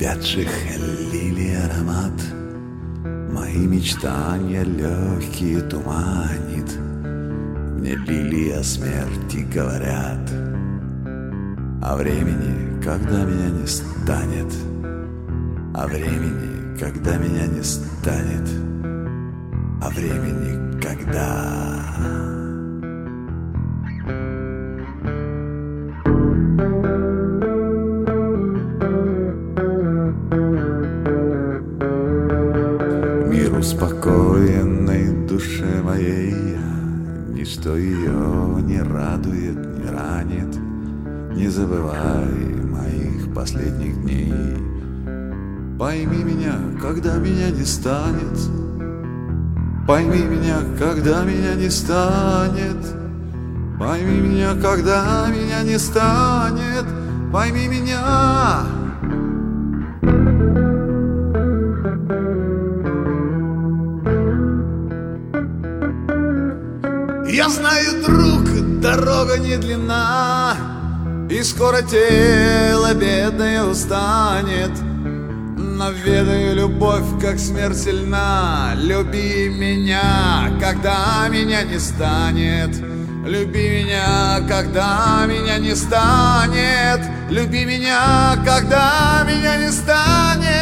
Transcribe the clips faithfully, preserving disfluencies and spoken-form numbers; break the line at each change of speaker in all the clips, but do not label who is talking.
увядших лилий аромат мои мечтания легкие туманит. Мне лилии о смерти говорят, о времени, когда меня не станет, о времени, когда меня не станет, о времени, когда... Мир успокоенной душе моей, ничто ее не радует, не ранит. Не забывай моих последних дней. Пойми меня, когда меня не станет. Пойми меня, когда меня не станет. Пойми меня, когда меня не станет. Пойми меня. Я знаю, друг, дорога не длинна, и скоро тело бедное устанет. Но ведаю, любовь, как смерть сильна. Люби меня, когда меня не станет. Люби меня, когда меня не станет. Люби меня, когда меня не станет.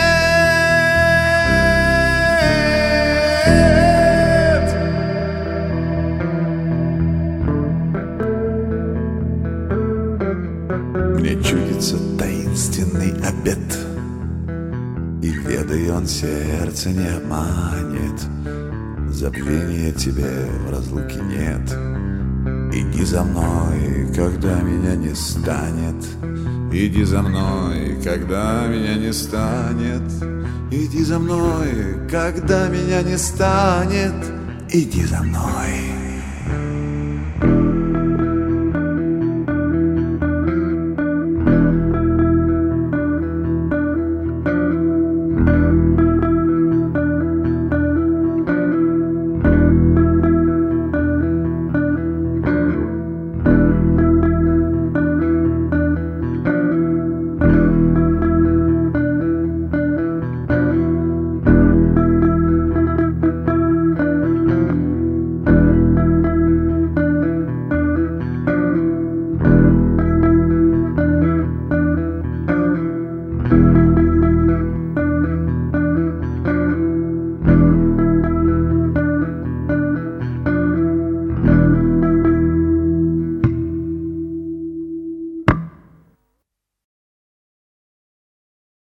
Мне чудится таинственный обет, и ведаю, он сердце не обманет. Забвения тебе в разлуке нет. Иди за мной, когда меня не станет. Иди за мной, когда меня не станет. Иди за мной, когда меня не станет. Иди за мной. Thank you.